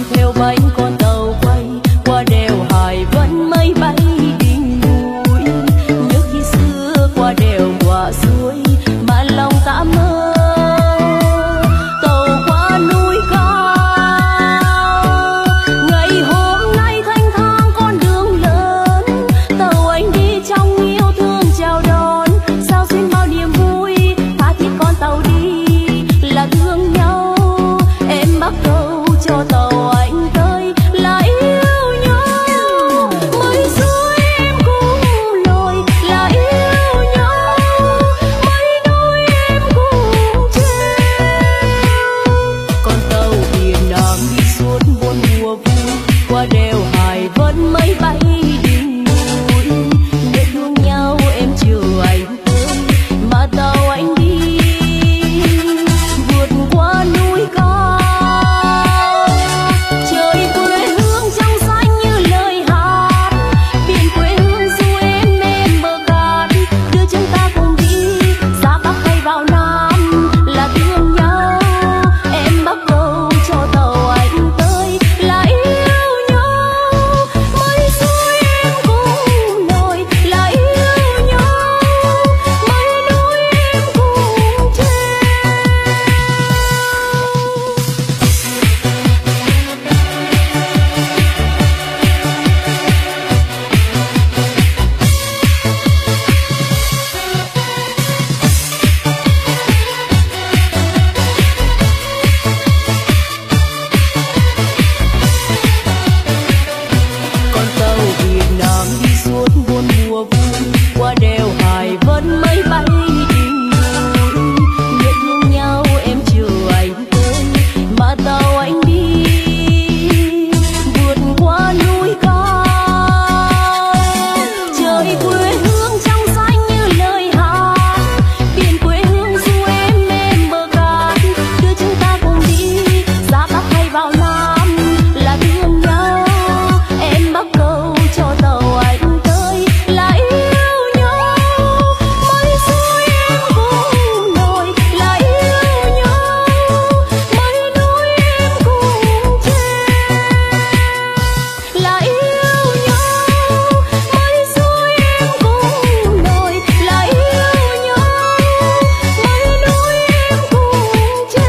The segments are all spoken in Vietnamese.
theo bánh con tàu quay qua đèo Hải Vân mây bay đỉnh núi. Nhớ khi xưa qua đèo qua suối mà lòng ta mơ, tàu qua núi cao. Ngày hôm nay thanh thang con đường lớn, tàu anh đi trong yêu thương chào đón. Sao xuyên bao niềm vui tha thiết con tàu đi là thương nhau. Em bắt đầu cho tàu anh tới là yêu nhau. Mây xuôi em cùng lội là yêu nhau. Mây núi em cùng treo. Con tàu biển đang đi suốt muôn mùa vui qua đèo Hải Vân mây bay đỉnh núi. Để thương nhau em chờ anh tới mà tàu anh đi vượt qua núi cao. Trời quê hương trong xanh như lời hát, biển quê hương du em bờ cát. Đưa chúng ta cùng đi ra Bắc hay vào Nam là thương nhau. Em bắt đầu cho tàu anh tới là yêu nhau. Mây xuôi em cùng nổi là yêu nhau. Mây núi em cùng treo. Con tàu Việt Nam đi suốt muôn mùa vui qua đèo Hải Vân mây bay đỉnh núi. Nhớ thương nhau em chờ anh tới mà tàu anh đi vượt qua núi cao. Trời quê hương trong xanh như lời hát, biển quê hương du em bờ cát. Đưa chúng ta cùng đi ra Bắc hay vào Nam là thương nhau. Em bắt đầu cho tàu anh tới là yêu nhau. Mây xuôi em cùng nổi là yêu nhau. Mây núi em cùng treo là yêu nhau. Mây xuôi em cùng nổi là yêu nhau. Mây núi em cùng treo.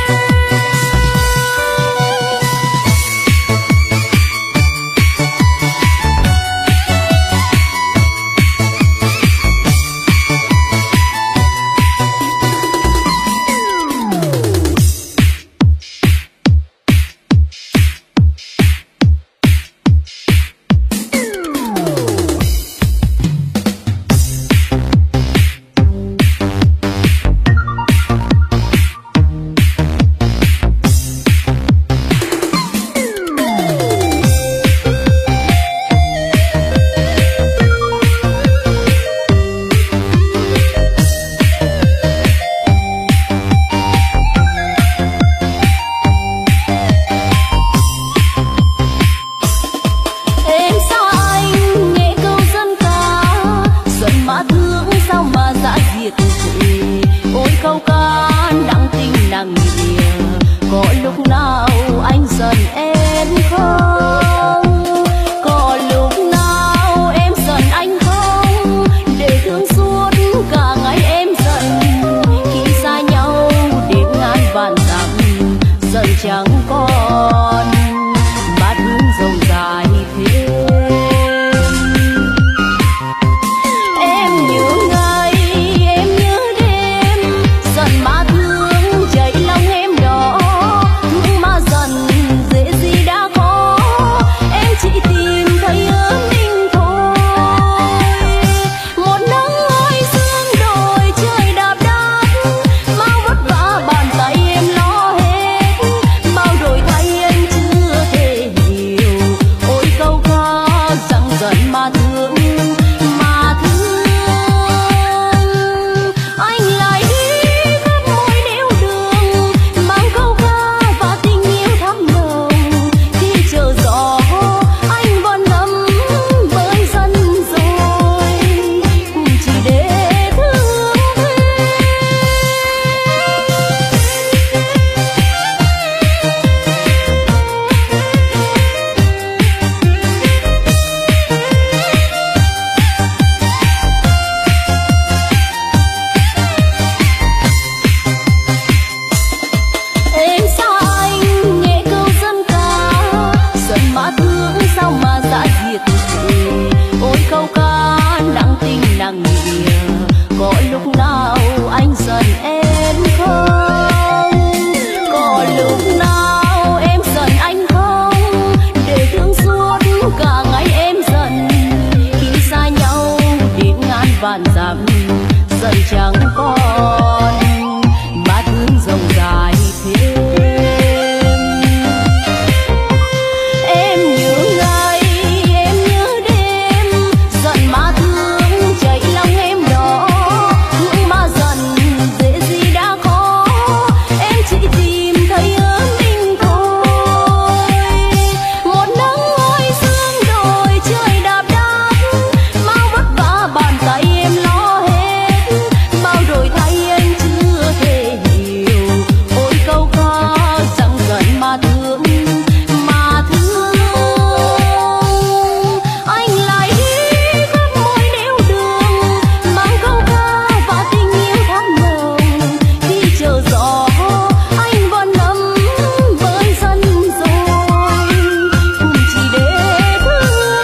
Em sao anh nghe câu dân ca, giận mà thương sao mà dã diệt thề. Ôi câu ca nặng tình nặng nghĩa, có lúc nào anh giận em không? Có lúc nào em giận anh không? Để thương suốt cả ngày em giận, khi xa nhau đến ngàn vạn dặm giận chẳng còn bát hương rộng dài thêm. Em nhớ ngày em nhớ đêm, giận mà thương chảy lòng em đỏ. Thương mà giận dễ gì đã có, em chỉ tìm thấy ở mình thôi. Một nắng oi sương đồi trời đạp đát, bao vất vả bàn tay em lo hết. Bao đổi thay anh chưa càng dài thêm. Em nhớ ngày, em nhớ đêm, giận mà thương chảy lòng em đỏ, thương mà giận dễ gì đã khó, em chỉ tìm thấy ấm mình thôi. Một nắng oi sương đồi trời đạp đắp, bao vất vả bàn tay em lo hết, bao đổi thay anh chưa thể hiểu. Ôi câu ca chẳng giận mà thương, mà thương anh lại đi khắp mọi nẻo đường, mang câu ca và tình yêu thắm nồng. Khi chờ gió anh vẫn ấm với dân rồi, cùng chỉ để thương.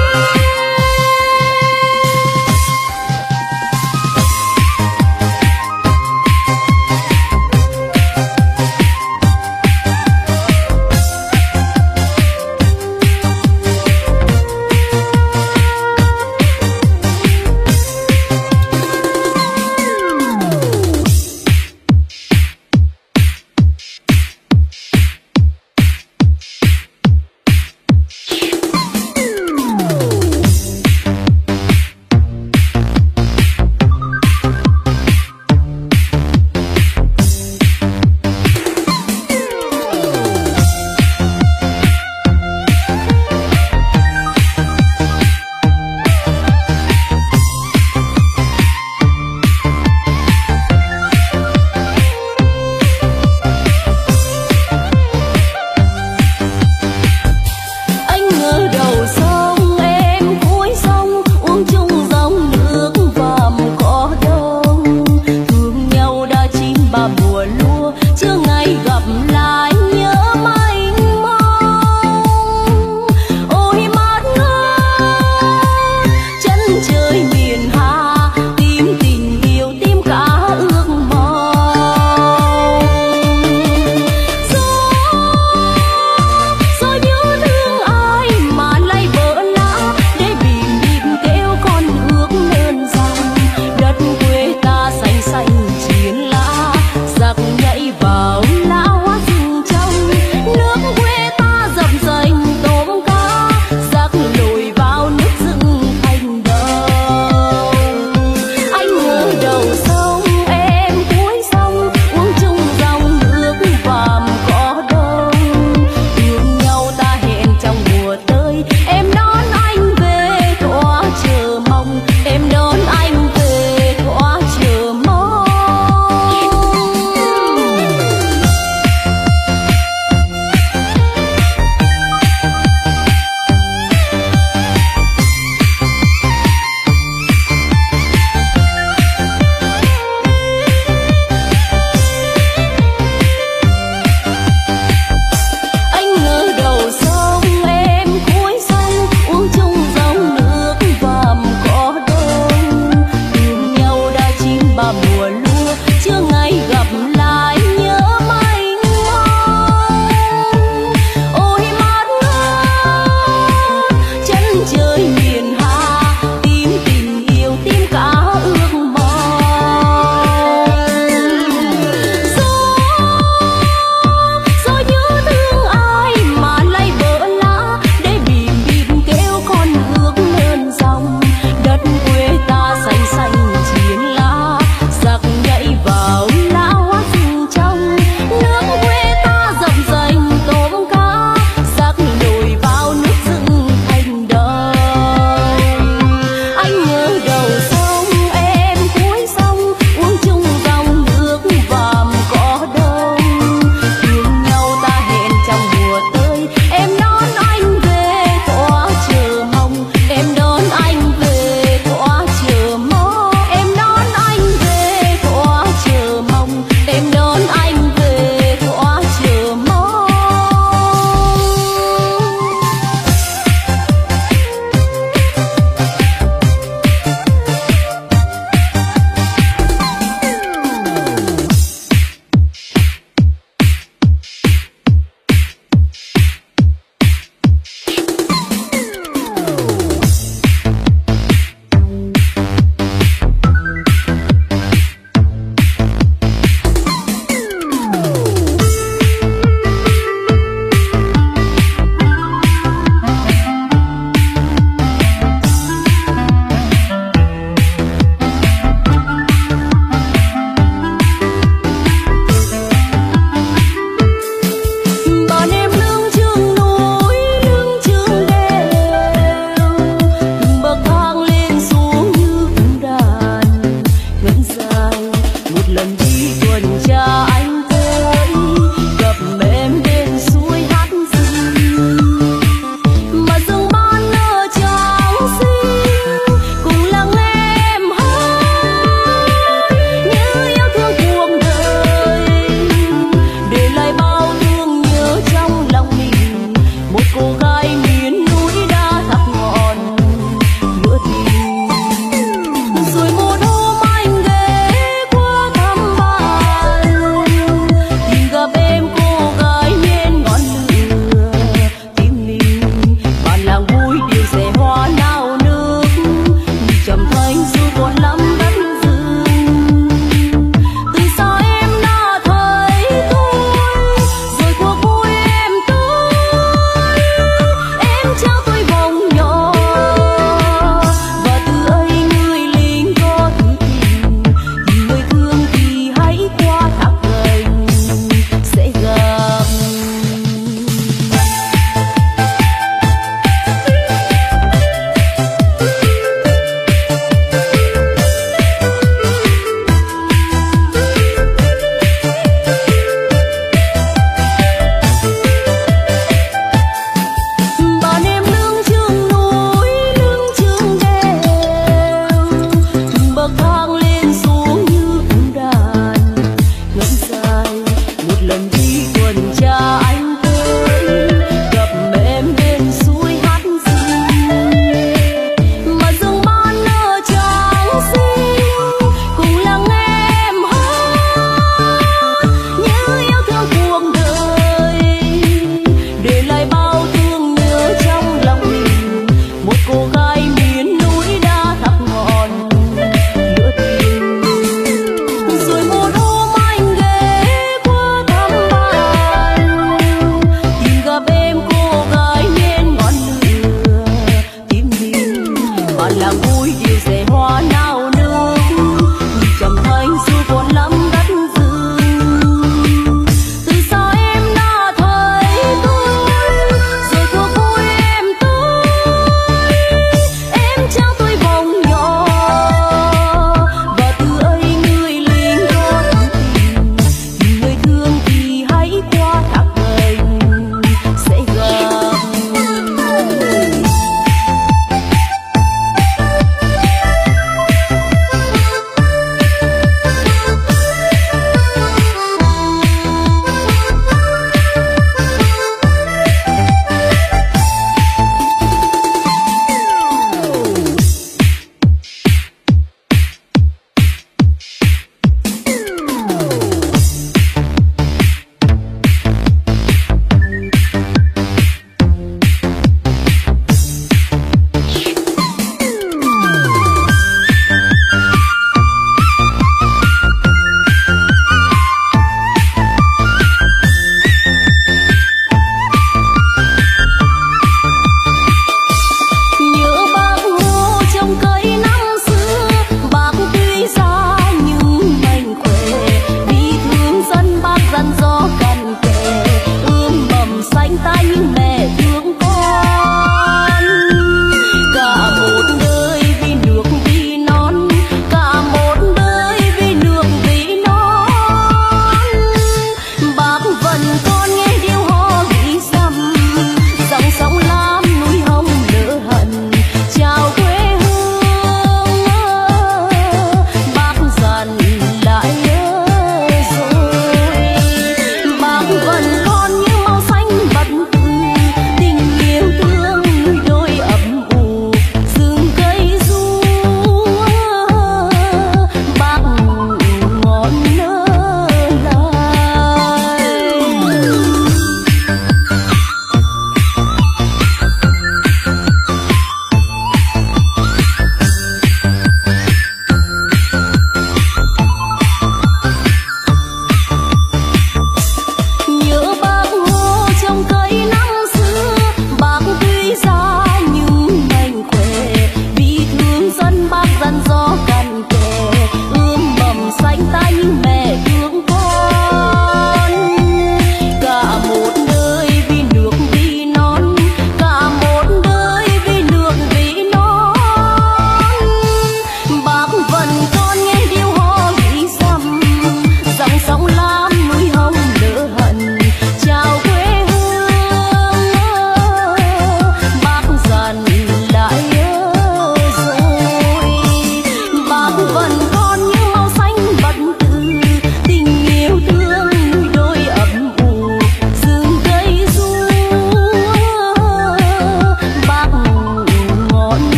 Anh ngỡ đầu sông em cuối sông, uống chung dòng nước vàm cỏ đông. Thương nhau đã chín ba mùa lúa, chưa ngày gặp lại nhớ mênh mông. Ôi mắt ngơ chân trời miền Hà, tìm tình yêu tìm cả ước mong. Rồi nhớ thương ai mà lại vỡ lã, để bìm bìm kêu con ước đơn rằng đất quê ta xanh xanh chiến lá, giặc nhảy vào lá hoa rừng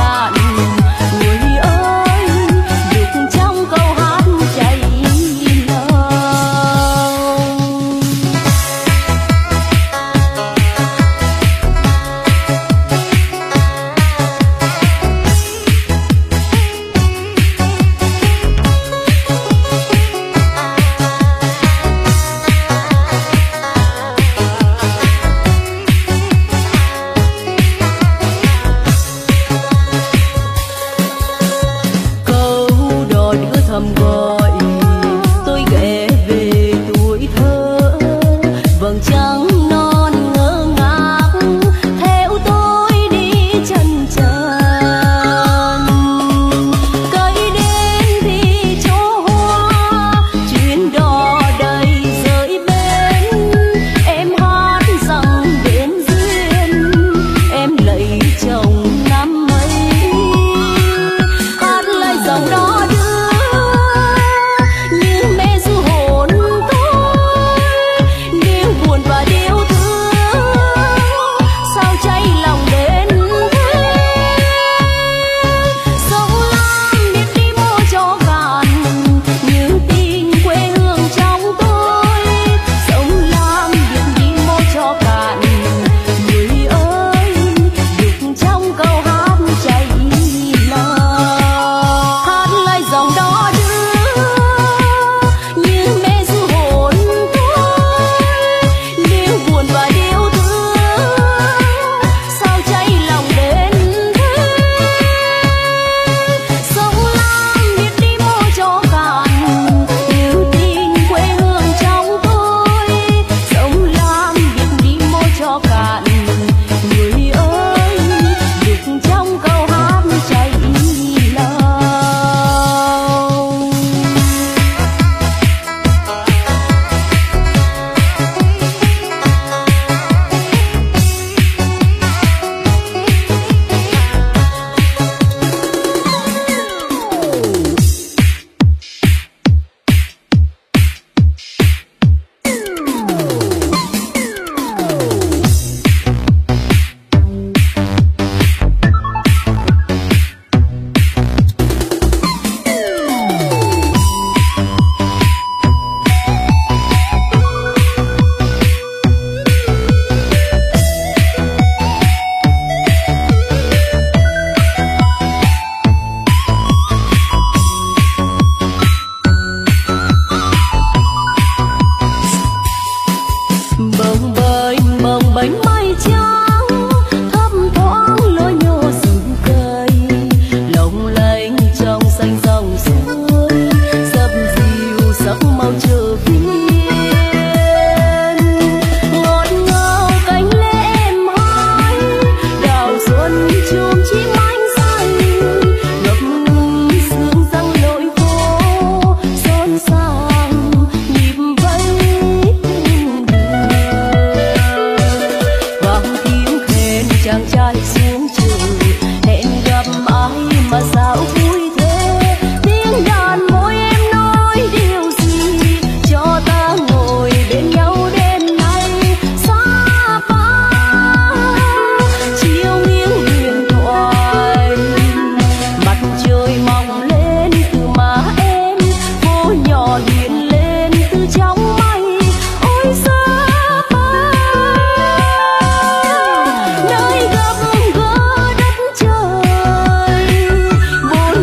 cạn. Người ơi, đục trong câu hát chảy lòng. Câu đò đưa thầm gọi tôi ghé về tuổi thơ, vầng trăng non ngơ ngác theo tôi đi chân trần. Cây đến thì chỗ hoa, chuyến đò đầy rơi bến. Em hát rằng đến duyên, em lấy chồng năm mấy. Hát lại dòng đó đưa như mê du hồn tôi, điều buồn và điều thương sao cháy lòng đến thế. Sông Lam biết đi mua cho cạn như tình quê hương trong tôi. Sông Lam biết đi mua cho cạn. Người ơi, đục trong câu hát chảy lòng. Hát lại dòng đó đưa như mê du hồn tôi, điều buồn và điều thương sao cháy lòng đến thế. Sông Lam biết đi mua cho cạn như tình quê hương trong tôi. Sông Lam biết đi mua cho cạn. Người ơi, đục trong câu hát chảy lòng. Bồng bềnh mây trắng thấp thoáng lối nhô rừng cây, lộng lanh trong xanh dòng suối, dập dìu sắc màu chờ phiên. Ngọt ngào cánh lê em hái, đào xuân chùm chim ánh xanh, ngập ngừng sương răng lội phố, xôn xang nhịp vây cung đường. Vang tiếng khen chàng trai xuống trường, hẹn gặp ai mà sao vui thế. Tiếng đàn môi em nói điều gì cho ta ngồi bên nhau đêm nay. Xa ba chiều nghiêng huyền thoại, mặt trời mong lên từ má em, phố nhỏ hiện lên từ trong mây. Ôi xa ba nơi gặp gỡ đất trời, bốn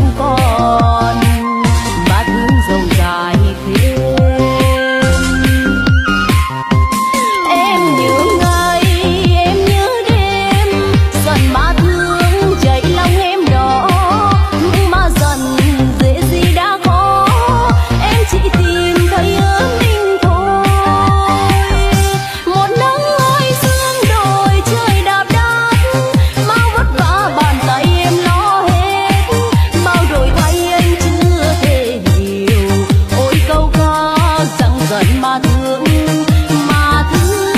còn mà thương dòng dài thêm. Em nhớ ngày em nhớ đêm, dần mà thương chạy lòng em đỏ, thương mà dần dễ gì đã có, em chỉ tìm thấy ấm mình thôi. Một nắng oi sương đồi trời đạp đát, bao vất vả bàn tay em lo hết, bao đổi thay anh chưa thể hiểu. Ôi câu ca rằng dần mà thương, mà thương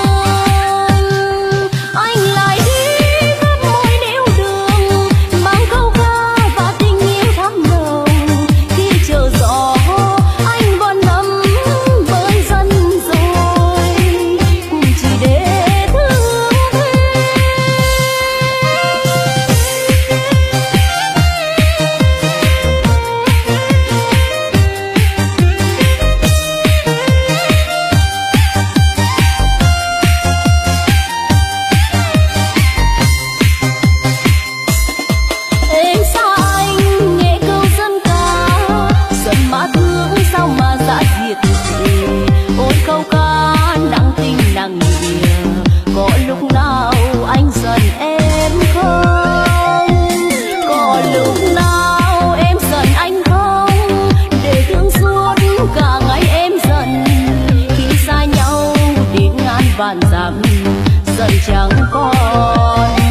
anh lại đi khắp mỗi nẻo đường, mang câu ca và tình yêu thắm nồng. Khi chờ gió anh vẫn nắm với dân rồi, cùng chỉ để thương thêm. Em xa anh nghe câu dân ca, dần mà thương sao mà dã diệt thế. Ôi câu ca nặng tình nặng nghĩa, có lúc nào anh giận em không? Có lúc nào em giận anh không? Để thương suốt cả ngày em giận, khi xa nhau đến ngàn vạn dặm, dần chẳng còn.